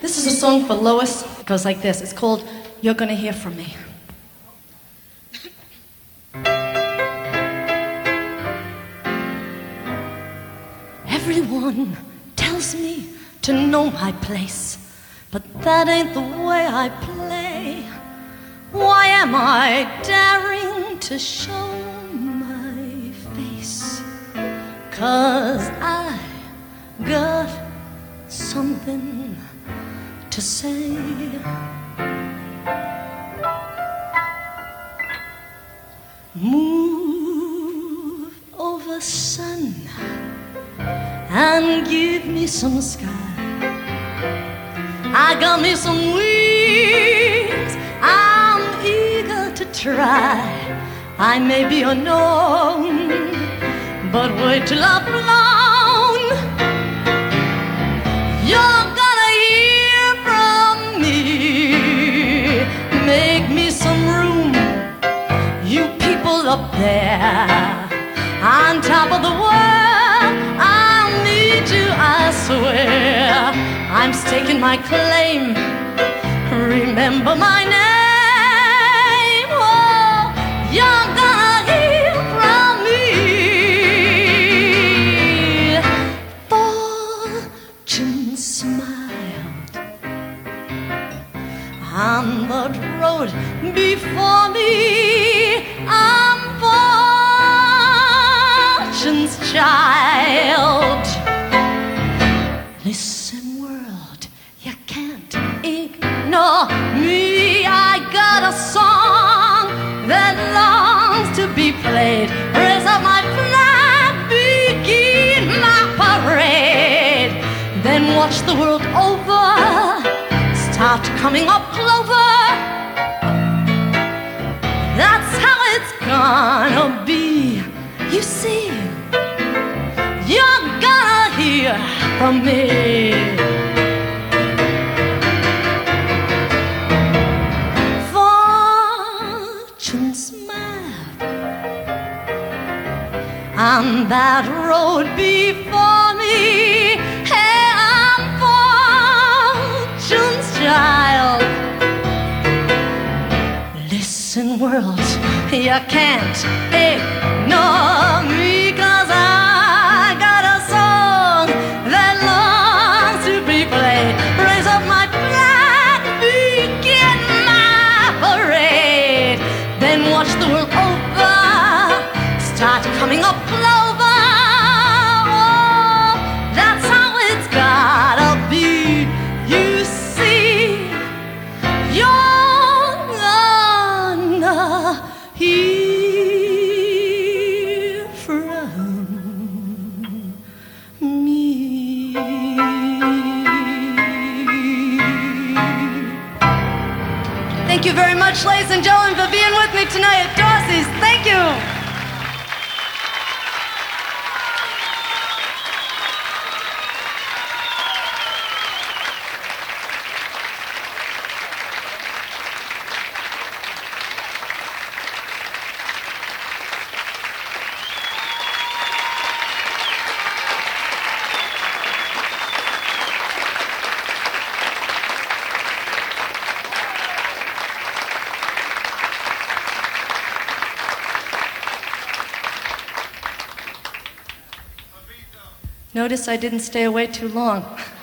This is a song for Lois. It goes like this. It's called You're Gonna Hear From Me. Everyone tells me to know my place, but that ain't the way I play. Why am I daring to show my face? 'Cause I got something to say. Move over, sun, and give me some sky. I got me some wings, I'm eager to try. I may be unknown, but wait till I've flown. You're gonna hear from me. Make me some room, you people up there on top of the world. I'll need you, I swear. I'm staking my claim. Remember my name. Oh, you're gonna hear from me. Fortune smiled on the road before me. I'm fortune's child. Listen, world, you can't ignore me. I got a song that longs to be played. Raise up my flag, begin my parade. Then watch the world over start coming up clover. That's how it's gonna be. You see, you're gonna hear from me. Fortune smiled on that road before me. Hey, I'm fortune's child. Listen, world, you can't ignore me, 'cause I got a song that longs to be played. Raise up my flag, begin my parade. Then watch the world over start coming up clover. Oh, that's how it's gotta be. You see, you're gonna hear from me. Thank you very much, ladies and gentlemen, for being with me tonight at Dorsey's. Thank you. Notice I didn't stay away too long.